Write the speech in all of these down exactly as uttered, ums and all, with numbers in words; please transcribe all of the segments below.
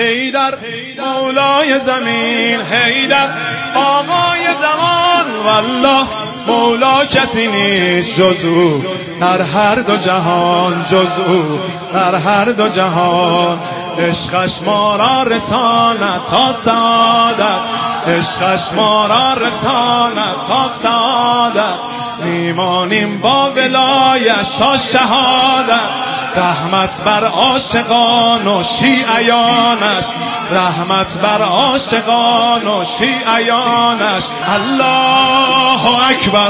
حیدر مولای زمین، حیدر آقای زمان، والله مولا کسی نیست جز او در هر دو جهان، جز او در هر دو جهان. عشقش ما را رساند تا سعادت، عشقش ما را رساند تا سعادت. میمانیم با ولایش تا شهادت، رحمت بر عاشقان و شیعیانش، رحمت بر عاشقان و شیعیانش. الله اکبر،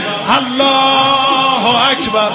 الله اکبر.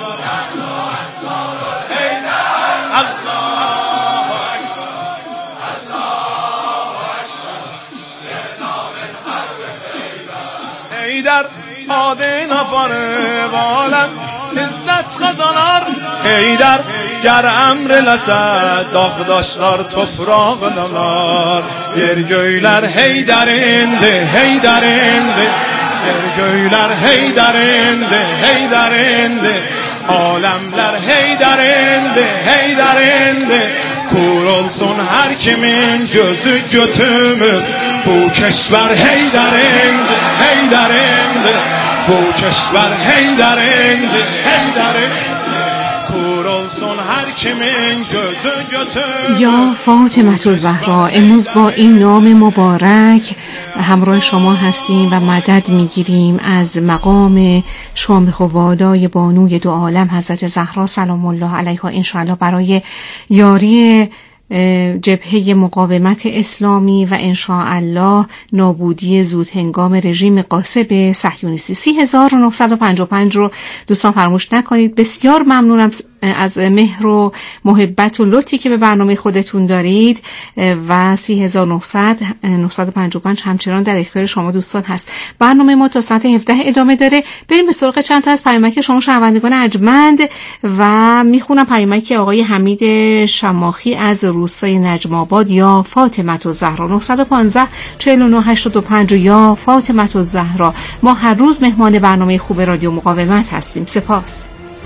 حیدر آدینا پاره بالم عزت خزانار، حیدر گر امر لسد dağdaşlar toprağınalar. Yer göyler heyderindi, heyderindi, yer göyler heyderindi, heyderindi. Alemler heyderindi, heyderindi. Kur olsun her kimin gözü götümüz, bu keşver heyderindi, heyderindi. Bu keşver heyderindi, heyderindi. Kur olsun her kimin gözü götümüz. یا فاطمه الزهرا، امروز با این نام مبارک همراه شما هستیم و مدد میگیریم از مقام شامخ و والای بانوی دو عالم حضرت زهرا سلام الله علیها، انشاءالله برای یاری جبهه مقاومت اسلامی و انشاءالله نابودی زود هنگام رژیم غاصب صهیونیستی. سی هزار و نهصد و پنجاه و پنج رو دوستان فراموش نکنید. بسیار ممنونم از مهر و محبت و لطفی که به برنامه خودتون دارید و سی هزار و نهصد و پنجاه و پنج همچنان در اختیار شما دوستان هست. برنامه ما تا ساعت هفده ادامه داره. بریم به سراغ چند تا از پیامک شما شنوندگان ارجمند و میخونم پیامک آقای حمید شماخی از روستای نجم آباد. یا فاطمه الزهرا نه یک پنج چهار نه هشتاد و پنج. یا فاطمه الزهرا، ما هر روز مهمان برنامه خوب رادیو مقاومت هستیم. سپاس.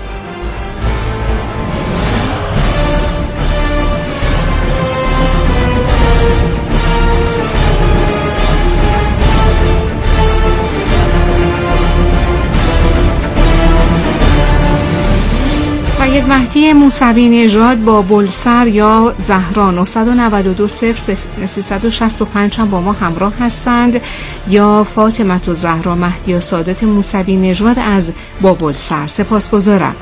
سید مهدی موسوی نژاد با بلسر یا زهرا نه نه دو صفر سه شش پنج هم با ما همراه هستند. یا فاطمه الزهرا مهدی و سادت موسوی نژاد از با بلسر، سپاسگزارم.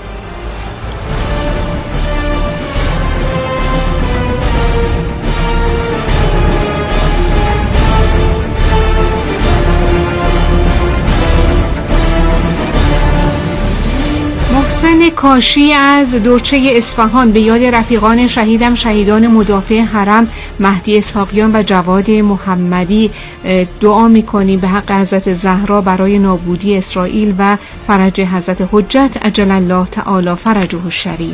محسن کاشی از دورچه اصفهان به یاد رفیقان شهیدم شهیدان مدافع حرم مهدی اسحاقیان و جواد محمدی دعا می‌کنیم به حق حضرت زهرا برای نابودی اسرائیل و فرج حضرت حجت عجل الله تعالی فرجه الشریف.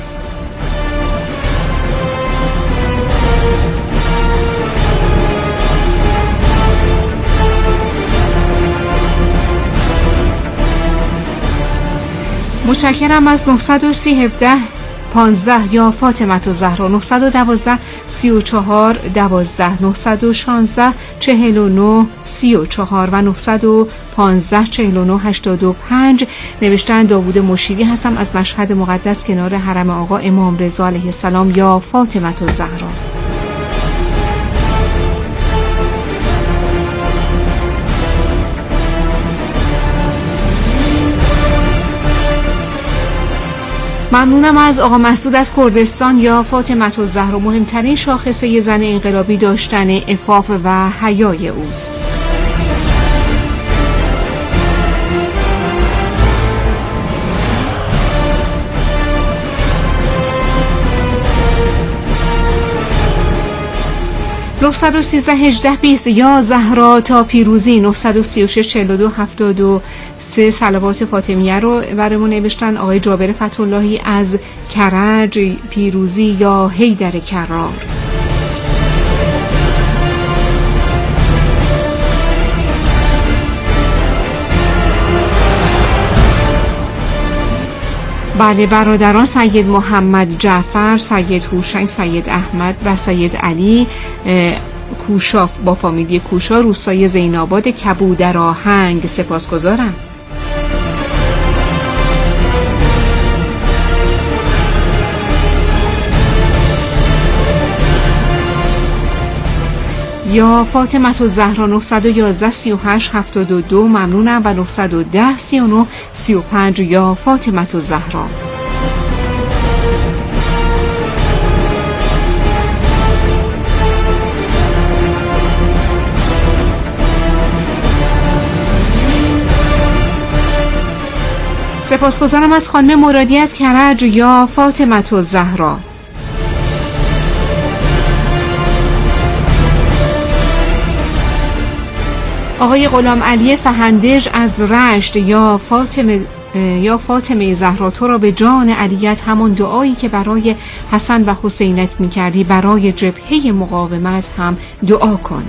متشکرم از نه یک سه یک هفت پانزده. یا فاطمه الزهرا نه یک دو سی و چهار دوازده نه یک شش چهل و نه سی و چهار و نه یک پنج چهل و نه هشتاد و پنج. نوشتن داوود مشیری هستم از مشهد مقدس کنار حرم آقا امام رضا علیه السلام. یا فاطمه الزهرا. ممنونم از آقا مسعود از کردستان. یا فاطمه الزهرا مهمترین شاخصه زن انقلابی داشتن عفاف و حیای اوست. نه یک سه هجده بیست. یا زهرا تا پیروزی نه سه شش چهل و دو هفتاد و سه. صلوات فاطمیه رو برامون نوشتن آقای جابر فتح‌اللهی از کرج. پیروزی یا حیدر کرار. بله، برادران سید محمد جعفر، سید هوشنگ، سید احمد و سید علی کوشا با فامیلی کوشا، روستای زیناباد، کبودر آهنگ، سپاسگزارم. یا فاطمه الزهرا نه یک یک سه هشت هفت دو ممنونم و نه یک صفر سه نه سه پنج یا فاطمه الزهرا. سپاسگزارم از خانم مرادی از کرج یا فاطمه الزهرا. آقای غلام علی فهندج از رشت یا فاطمه یا فاطمه زهرا، تو را به جان علیت همان دعایی که برای حسن و حسینت می‌کردی برای جبهه مقاومت هم دعا کن.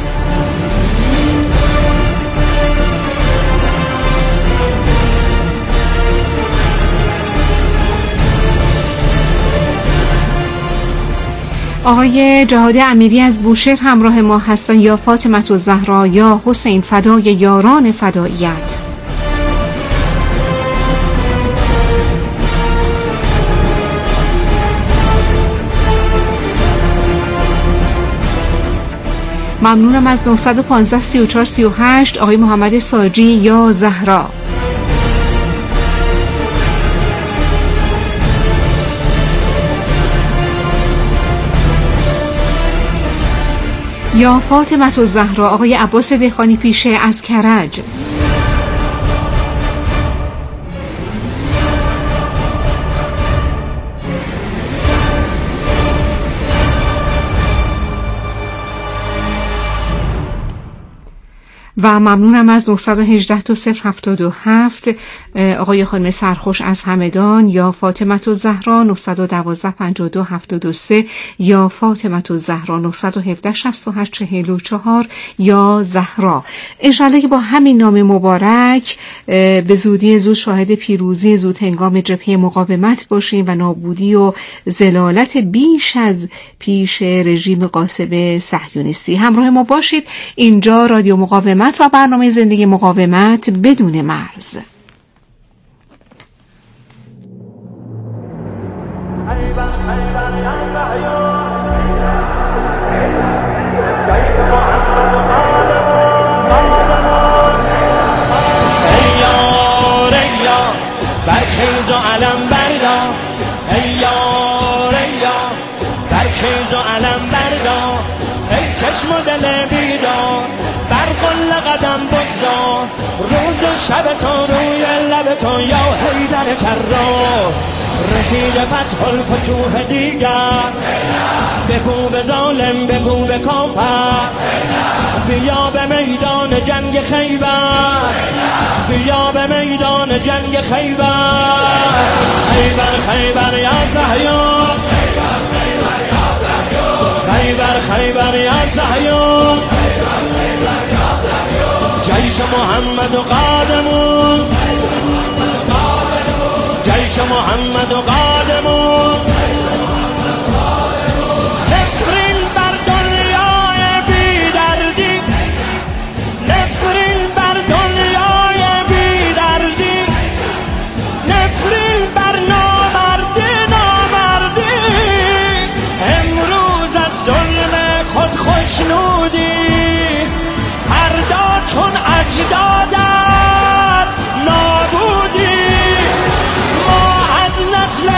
آقای جهاد امیری از بوشهر همراه ما هستن یا فاطمه الزهرا یا حسین فدای یاران فداییت. ممنونم از نه یک پنج سه چهار سه هشت آقای محمد ساجی یا زهرا. یا فاطمه الزهرا آقای عباس دهخانی پیشه از کرج. و ممنونم از نه یک هشت صفر هفت دو هفت آقای خانم سرخوش از همدان یا فاطمه الزهرا نه یک دو پنج دو هفت دو سه یا فاطمه الزهرا نه یک هفت شصت و هشت چهل و چهار یا زهرا. انشالله که با همین نام مبارک به زودی زود شاهد پیروزی زود هنگام جبهه مقاومت باشیم و نابودی و ذلالت بیش از پیش رژیم غاصب صهیونیستی. همراه ما باشید. اینجا رادیو مقاومت و برنامه زندگی مقاومت بدون مرز. برخیز و علم بردار، ای یار ای یار، برخیز و علم بردار، ای چشم و دل بیدار، بر قل قدم بگذار، روز شب تو روی لب تو یا حیدر کرار، رسید فتح الفتوح دیگر، بگو به ظالم بگو به کافر، بیا به میدان جنگ خیبر، بیا به میدان جنگ خیبر، خیبر خیبر یا صهیون، خیبر خیبر یا صهیون، جیش محمد و قادمون، جیش محمد و قادمون، نفرین بر دنیای بی دردی، نفرین بر دنیای بی دردی، نفرین بر نامردی نامردی، امروز از ظلم خود خوشنودی، فردا چون اجدادت نابودی، ما از نسل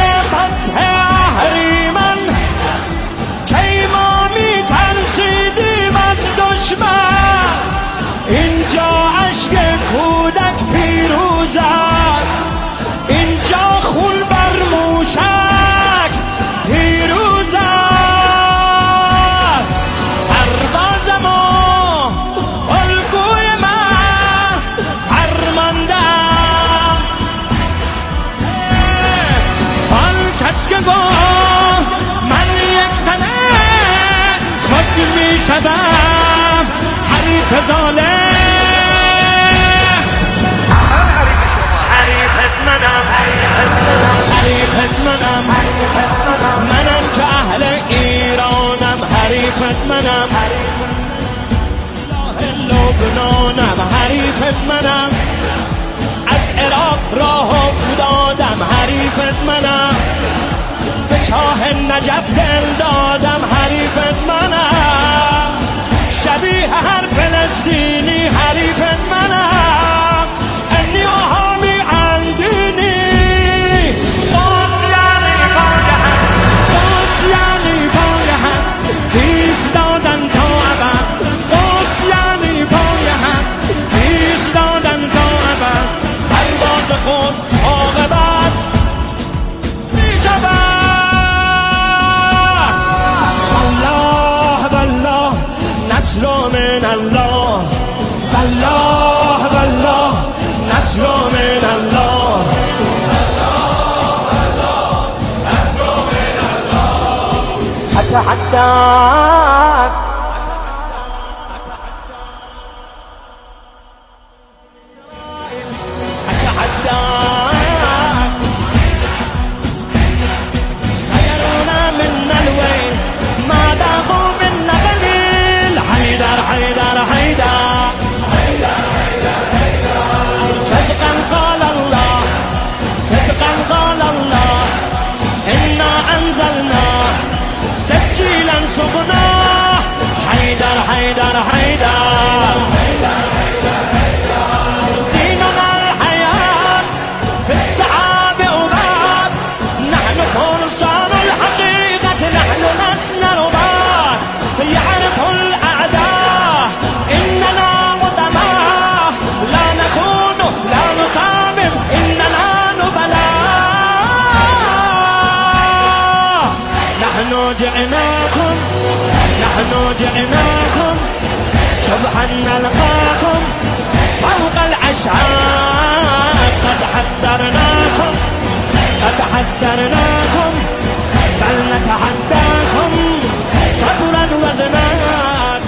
حریفت منم، از عراق راه افتادم حریفت منم، به شاه نجف دل دادم حریفت منم، شبیه هر فلسطینی حریفت منم، انی آهامی اندینی قد یعنی بای هم، قد یعنی بای هم ایستادن تا ابد، قد یعنی بای هم ایستادن تا ابد، سرباز خود عاقبت می شود. والله والله نصر من الله، والله والله نصر من الله، حتى حتى حيدر حيدر حيدر ديننا الحياة في السحاب أباد، نحن فرسان الحقيقة، نحن لسنا رباد، يعرف الأعداء إننا ودماء، لا نخون لا نصابر إننا نبلاء، نحن جئناكم نحن جئناكم صبحا نلقاكم فوق الأشعاب، قد حذرناكم قد حذرناكم بل نتحداكم صبرا وزناد.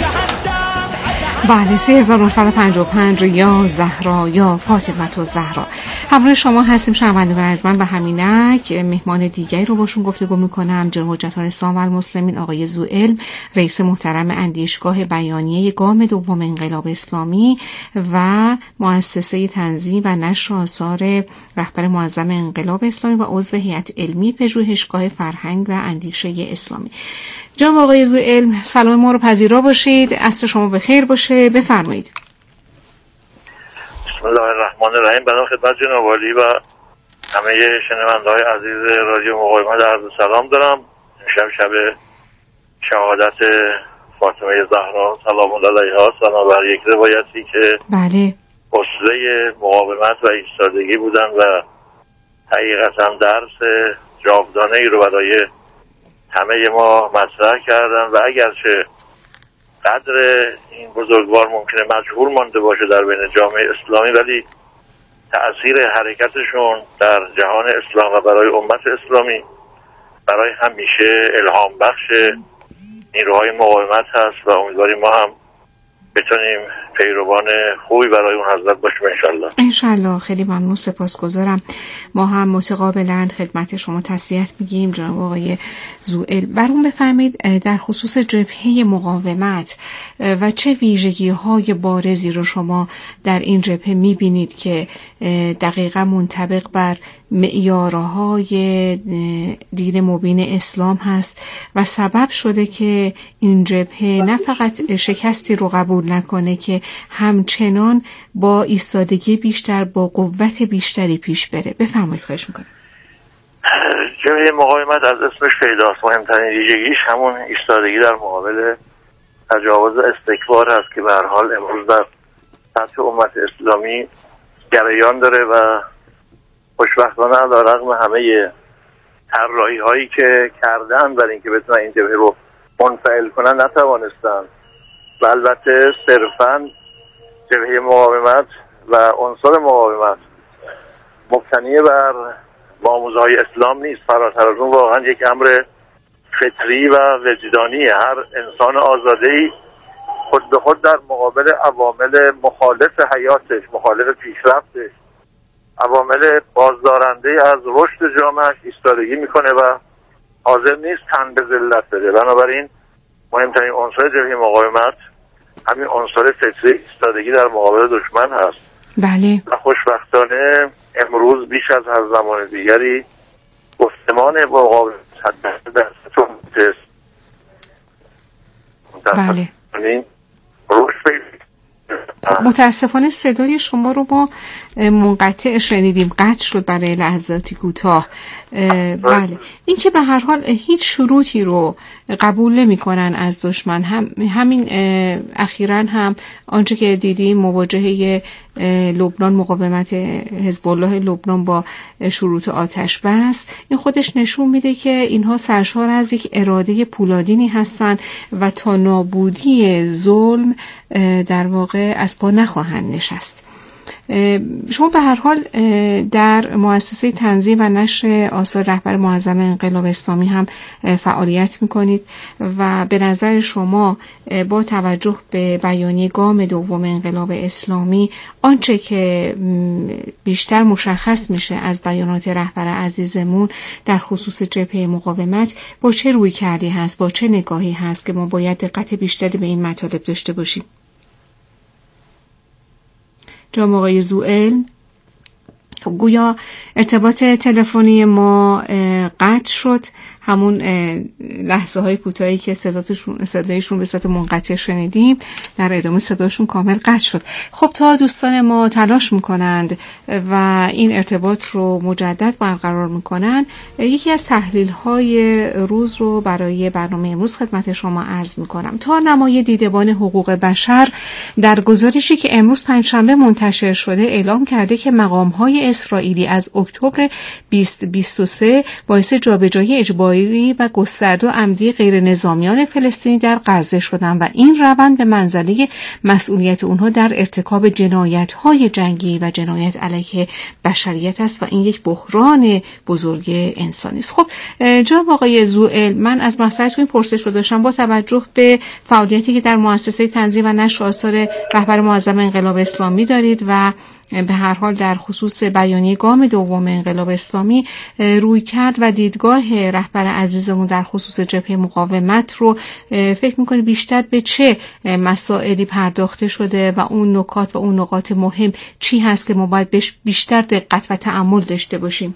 بله، سه هزار و نهصد و پنجاه و پنج یا زهرا یا فاطمه الزهرا همراه شما هستیم. شنوندگان ارجمند، به همینک مهمان دیگری رو باشون گفتگو میکنم. جناب حجت الاسلام و المسلمین آقای ذوالعلم، رئیس محترم اندیشگاه بیانیه گام دوم انقلاب اسلامی و مؤسسه تنظیم و نشر آثار رهبر معظم انقلاب اسلامی و عضو هیئت علمی پژوهشگاه فرهنگ و اندیشه اسلامی. جناب آقای ذوالعلم، سلام ما رو پذیرا باشید. عصر شما بخیر باشه، بفرمایید. بسم الله الرحمن الرحیم. بنام خدمت جناب عالی و همه شنونده‌های عزیز رادیو مقاومت عرض سلام دارم. امشب شب شهادت فاطمه زهرا سلام الله علیها، بنابر یک روایتی که بله اسوه مقاومت و ایستادگی بودن و حقیقتا درس جاودانه ای رو برای همه ما مطرح کردن و اگرچه قدر این بزرگوار ممکنه مجهول مانده باشه در بین جامعه اسلامی، ولی تأثیر حرکتشون در جهان اسلام و برای امت اسلامی برای همیشه الهام بخش نیروهای مقاومت هست و امیدواریم ما هم بتونیم پیروان خوبی برای اون حضرت باشیم انشالله. انشالله. خیلی ممنون، سپاسگزارم. ما هم متقابلا خدمت شما تسلیت میگیم. جناب آقای ذوالعلم، برام بفرمایید در خصوص جبهه مقاومت و چه ویژگی های بارزی رو شما در این جبهه میبینید که دقیقا منطبق بر معیارهای دین مبین اسلام هست و سبب شده که این جبهه نه فقط شکستی رو قبول نکنه که همچنان با ایستادگی بیشتر، با قوت بیشتری پیش بره. بفرمایید، خواهش میکنم. جبهه مقاومت از اسمش پیداست. مهمترین ویژگیش همون ایستادگی در مقابل تجاوز استکبار هست که به هر حال امروز در سطح امت اسلامی جریان داره و خوشبختانه علیرغم همه طراحی هایی که کردن برای اینکه بتونن این جبهه رو منفعل کنن نتوانستن و البته صرفاً جبهه مقاومت و عنصر مقاومت مبتنی بر آموزهای اسلام نیست. فراتر از اون واقعا یک امر فطری و وجدانی هر انسان آزاده‌ای خود به خود در مقابل عوامل مخالف حیاتش، مخالف پیشرفتش، عوامل بازدارنده از رشد جامعهش ایستادگی میکنه و حاضر نیست تن به ذلت بده. بنابراین مهمترین عنصر جبهه مقاومت همین عنصر فطری ایستادگی در مقابل دشمن هست. بله. و خوشبختانه امروز بیش از هر زمان دیگری گفتمان مقابل در سطح بله. متاسفانه صدای شما رو ما منقطع شنیدیم، قطع شد برای لحظاتی کوتاه. بله، این که به هر حال هیچ شروطی رو قبول نمی کنن از دشمن، هم همین اخیراً هم آنچه که دیدیم مواجهه لبنان، مقاومت حزب الله لبنان با شروط آتش بس، این خودش نشون میده که اینها سرشار از یک اراده پولادینی هستن و تا نابودی ظلم در واقع از پا نخواهند نشست. شما به هر حال در مؤسسه تنظیم و نشر آثار رهبر معظم انقلاب اسلامی هم فعالیت میکنید و به نظر شما با توجه به بیانیه گام دوم انقلاب اسلامی آنچه که بیشتر مشخص میشه از بیانات رهبر عزیزمون در خصوص جبهه مقاومت با چه روی کردی هست، با چه نگاهی هست که ما باید دقت بیشتری به این مطالب داشته باشیم؟ جناب آقای زوئل، گویا ارتباط تلفنی ما قطع شد، همون لحظه های کوتاهی که صدایشون صدایشون به صورت منقطع شنیدیم در ادامه صداشون کامل قطع شد. خب تا دوستان ما تلاش میکنند و این ارتباط رو مجدد برقرار میکنن، یکی از تحلیل های روز رو برای برنامه امروز خدمت شما عرض میکنم. تا نمای دیدبان حقوق بشر در گزارشی که امروز پنجشنبه منتشر شده اعلام کرده که مقام های اسرائیلی از اکتبر بیست بیست و سه باعث جابجایی اجباری و گسترده و عمدی غیر نظامیان فلسطینی در غزه شدند و این روند به منزله مسئولیت اونها در ارتکاب جنایت‌های جنگی و جنایت علیه بشریت است و این یک بحران بزرگ انسانی است. خب جناب آقای زوئل، من از مسئله این پرسش رو داشتم با توجه به فعالیتی که در مؤسسه تنظیم و نشر آثار رهبر معظم انقلاب اسلامی دارید و به هر حال در خصوص بیانیه گام دوم انقلاب اسلامی روی کرد و دیدگاه رهبر عزیزمون در خصوص جبهه مقاومت رو فکر می‌کنی بیشتر به چه مسائلی پرداخته شده و اون نکات و اون نقاط مهم چی هست که ما باید بهش بیشتر دقت و تأمل داشته باشیم؟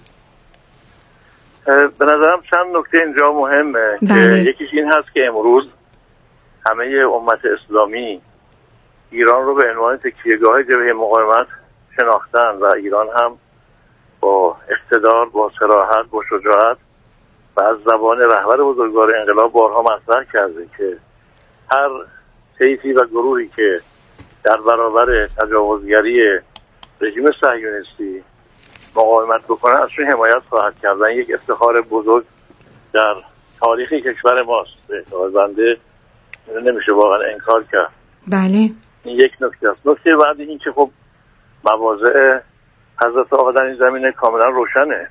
به نظرم چند نکته اینجا مهمه بله. که یکیش این هست که امروز همه امت اسلامی ایران رو به عنوان تکیهگاه جبهه مقاومت شناختن و ایران هم با اقتدار، با صراحت، با شجاعت و از زبان رهبر بزرگوار انقلاب بارها مطرح کرده که هر طیفی و گروهی که در برابر تجاوزگری رژیم صهیونیستی مقاومت بکنه ازشون حمایت خواهد کرد و یک افتخار بزرگ در تاریخ کشور ماست. به اعتقاد بنده نمیشه واقعا انکار کرد. بله. این یک نکته است. نکته بعدی این که خب مواضع حضرت آقا در این زمینه کاملا روشنه.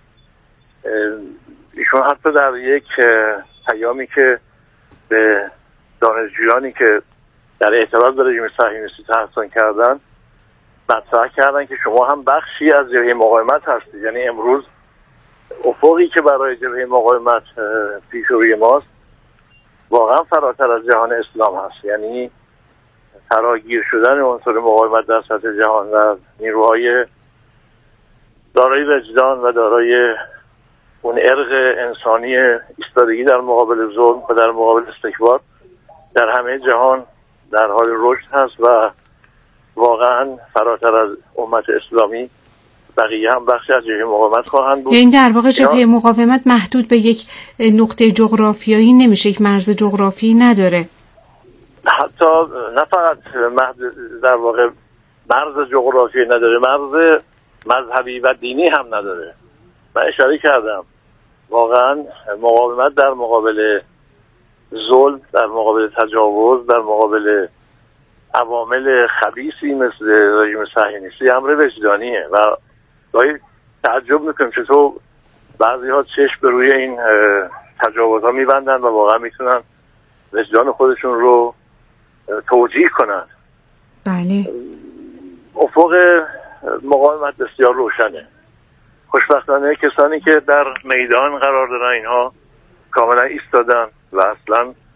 ایشون حتی در یک پیامی که به دانشجویانی که در اعتراض به رژیم صهیونیستی تحسن کردن مطرح کردن که شما هم بخشی از جبهه مقاومت هستید. یعنی امروز افقی که برای جبهه مقاومت پیش روی ماست واقعا فراتر از جهان اسلام هست. یعنی فراگیر شدن عنصر مقاومت در سطح جهان و نیروهای دارای وجدان و دارای اون ارق انسانی ایستادگی در مقابل ظلم و در مقابل استکبار در همه جهان در حال رشد هست و واقعا فراتر از امت اسلامی بقیه هم بخشی از جبهه مقاومت خواهند بود. این در واقع جبهه مقاومت محدود به یک نقطه جغرافیایی نمیشه، یک مرز جغرافی نداره. حتی نه فقط در واقع مرز جغرافیایی نداره، مرز مذهبی و دینی هم نداره. من اشاره کردم واقعا مقاومت در مقابل ظلم، در مقابل تجاوز، در مقابل عوامل خبیثی مثل رژیم صهیونیستی امر وجدانیه و گاهی تعجب میکنیم چطور بعضی ها چشم به روی این تجاوزها میبندن و واقعا میتونن وجدان خودشون رو توجیه کنن. بله. افق مقاومت بسیار روشنه. خوشبختانه کسانی که در میدان قرار دارن اینها کاملا ایستادن و اصلا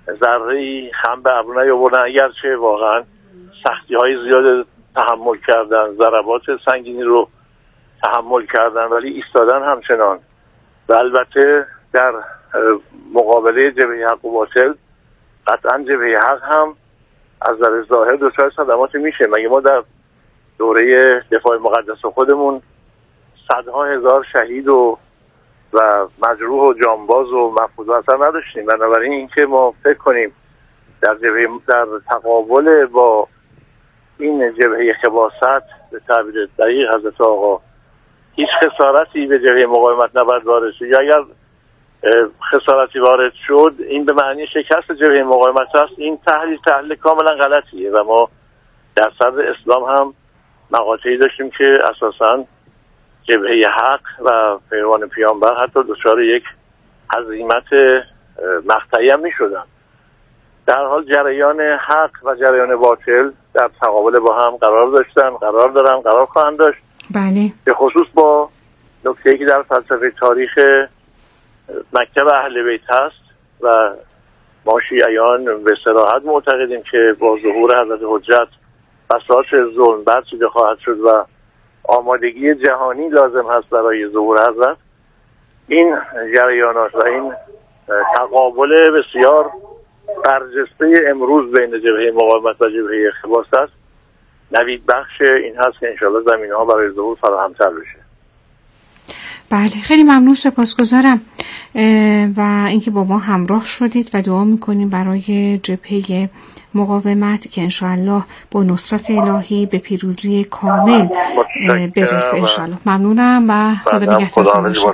ذره‌ای خم به ابرو نیاوردن، اگرچه واقعا سختی‌های زیاد تحمل کردن، ضربات سنگینی رو تحمل کردن، ولی ایستادن همچنان. و البته در مقابله جبهه حق و باطل قطعا جبهه حق هم از نظر ظاهر دچار صدمات میشه. مگه ما در دوره دفاع مقدس خودمون صدها هزار شهید و و مجروح و جانباز و مفقود اثر نداشتیم؟ بنابراین اینکه ما فکر کنیم در جبهه در تقابل با این جبهه خباثت به تعبیر دقیق حضرت آقا هیچ خسارتی به جبهه مقاومت نباید وارد شد، یا اگر خسارتی وارد شد این به معنی شکست جبهه مقاومت است. این تحلیل تحلیل کاملا غلطیه و ما در صدر اسلام هم مقاطعی داشتیم که اساساً جبهه حق و پیروان پیامبر حتی دچار یک هزیمت مقطعی هم می شدن. در حال جریان حق و جریان باطل در تقابل با هم قرار داشتن، قرار دارن، قرار خواهند داشت. بله. به خصوص با نکته‌ای که در فلسفه تاریخ مکتب اهل بیت هست و ما شیعیان به صراحت معتقدیم که با ظهور حضرت حجت بساط ظلم برچیده خواهد شد و آمادگی جهانی لازم هست برای ظهور حضرت. این جریانات و این تقابل بسیار برجسته امروز بین جبهه مقاومت و جبهه خباثت نوید بخش این هست که انشاءالله زمینه ها برای ظهور فراهم‌تر بشه. بله، خیلی ممنون، سپاسگزارم و اینکه با ما همراه شدید و دعا میکنیم برای جبهه مقاومت که انشاءالله با نصرت الهی به پیروزی کامل برسه انشاءالله. ممنونم و خدا نگهدارتون باشه.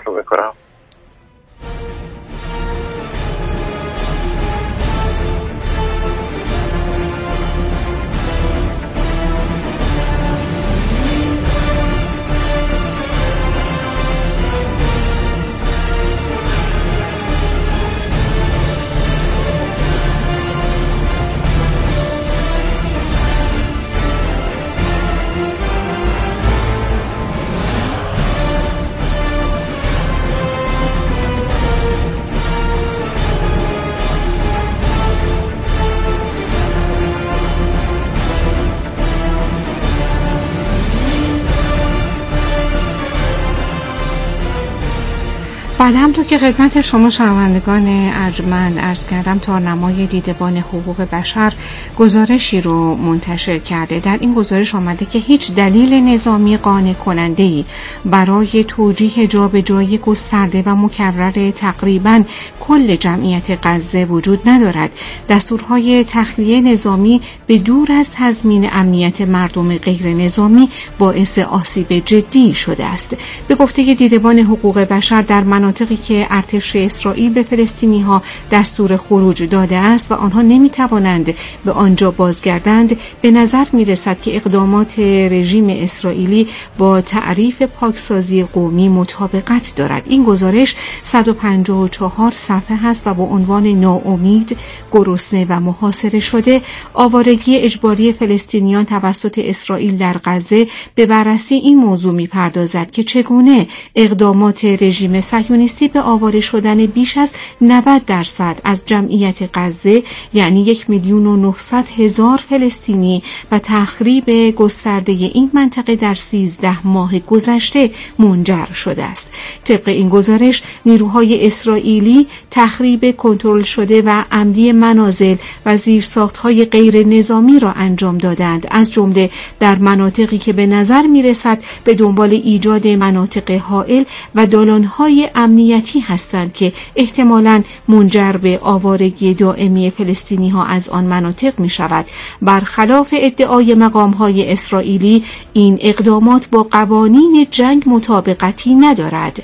بعد همطور که خدمت شما شنوندگان ارجمند عرض کردم، تارنمای دیدبان حقوق بشر گزارشی رو منتشر کرده. در این گزارش آمده که هیچ دلیل نظامی قانع کننده‌ای برای توجیه جابجایی گسترده و مکرر تقریباً کل جمعیت غزه وجود ندارد. دستورهای تخلیه نظامی به دور از تضمین امنیت مردم غیر نظامی باعث آسیب جدی شده است. به گفته دیدبان حقوق بشر، در مناطقی که ارتش اسرائیل به فلسطینی ها دستور خروج داده است و آنها نمی توانند به آنجا بازگردند، به نظر می رسد که اقدامات رژیم اسرائیلی با تعریف پاکسازی قومی مطابقت دارد. این گزارش صد و پنجاه و چهار صفحه هست و با عنوان ناامید، گرسنه و محاصره شده، آوارگی اجباری فلسطینیان توسط اسرائیل در غزه، به بررسی این موضوع می پردازد که چگونه اقدامات رژیم صهیونیستی به آواره شدن بیش از نود درصد از جمعیت غزه، یعنی یک میلیون و نهصد هزار فلسطینی، و تخریب گسترده این منطقه در سیزده ماه گذشته منجر شده است. طبق این گزارش، نیروهای اسرائیلی تخریب کنترل شده و عمدی منازل و زیرساختهای غیر نظامی را انجام دادند، از جمله در مناطقی که به نظر می رسد به دنبال ایجاد مناطق حائل و دالانهای امنیتی هستند که احتمالاً منجر به آوارگی دائمی فلسطینی ها از آن مناطق می شود. برخلاف ادعای مقام های اسرائیلی، این اقدامات با قوانین جنگ مطابقتی ندارد.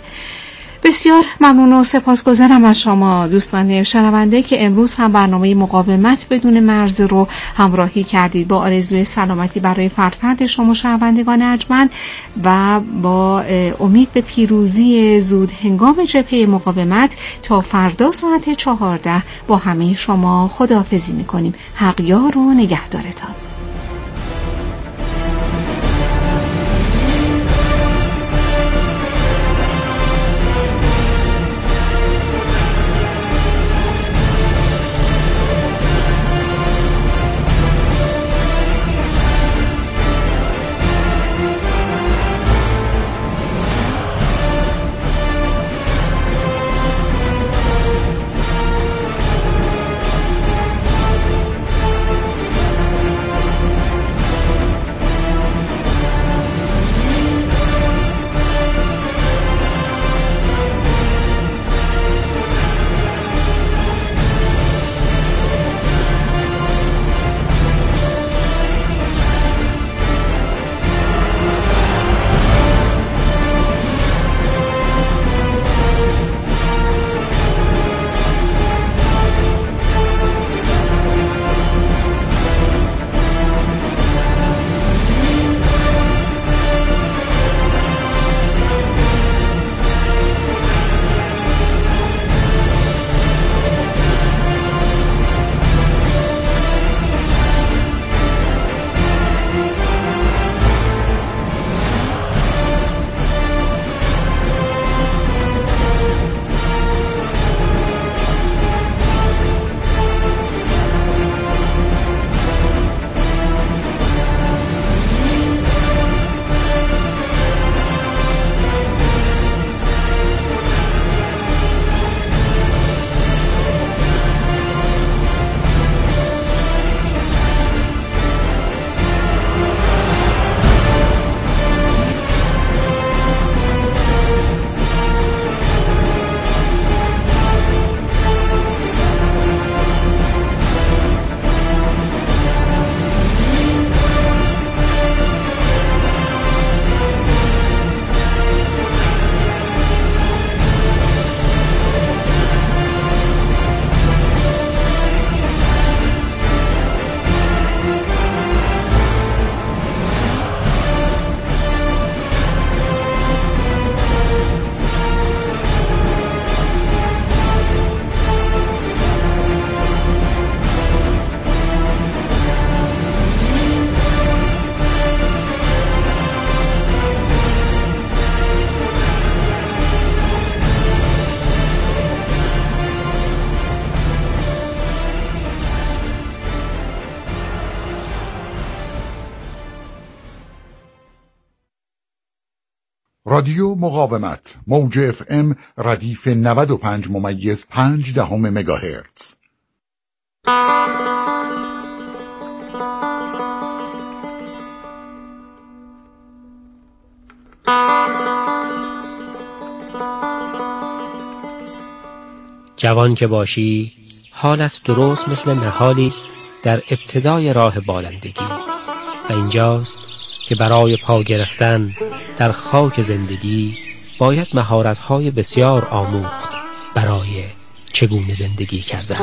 بسیار ممنون و سپاسگزارم از شما دوستان شنونده که امروز هم برنامه مقاومت بدون مرز رو همراهی کردید. با آرزوی سلامتی برای فرد فرد شما شنوندگان ارجمند و با امید به پیروزی زود هنگام جبهه مقاومت، تا فردا ساعت چهارده با همه شما خداحافظی میکنیم. حق یار و نگهدارتان. رادیو مقاومت موج اف ام ردیف نود و پنج ممیز پنج دهم مگاهرتز. جوان که باشی حالت درست مثل نهالی است در ابتدای راه بالندگی و اینجاست که برای پا گرفتن در خاک زندگی باید مهارت‌های بسیار آموخت برای چگونه زندگی کردن.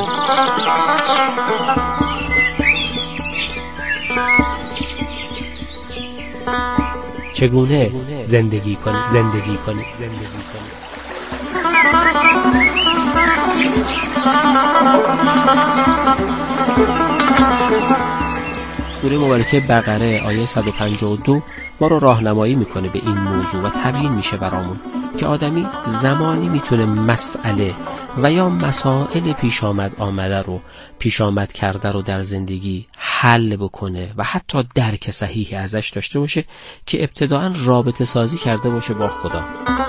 چگونه زندگی کنی زندگی کنی زندگی کنی سوره مبارکه بقره آیه صد و پنجاه و دو ما رو راهنمایی میکنه به این موضوع و تبیین میشه برامون که آدمی زمانی میتونه مسئله و یا مسائل پیش آمد آمده رو پیش آمد کرده رو در زندگی حل بکنه و حتی درک صحیحی ازش داشته باشه که ابتداً رابطه سازی کرده باشه با خدا.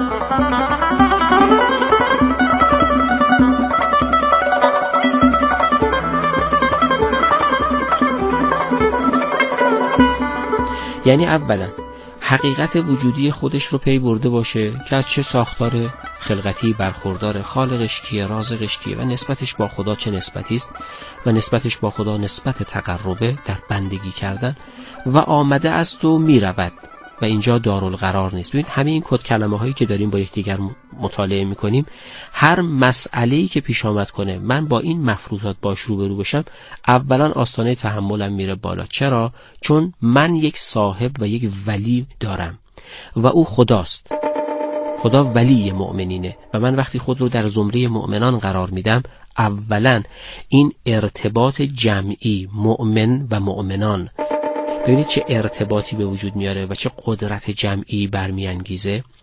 یعنی اولا حقیقت وجودی خودش رو پی برده باشه که از چه ساختار خلقتی برخوردار، خالقش کیه، رازقش کیه و نسبتش با خدا چه نسبتی است و نسبتش با خدا نسبت تقربه در بندگی کردن و آمده است و می رود و اینجا دارالقرار نیست. ببین همه این کد کلمه هایی که داریم با یکدیگر مطالعه می کنیم، هر مسئله‌ای که پیش آمد کنه من با این مفروضات باش روبرو بشم، اولا آستانه تحملم میره بالا. چرا؟ چون من یک صاحب و یک ولی دارم و او خداست. خدا ولی مؤمنینه و من وقتی خود رو در زمره مؤمنان قرار میدم، اولا این ارتباط جمعی مؤمن و مؤمنان، ببینید چه ارتباطی به وجود میاره و چه قدرت جمعی برمیانگیزه.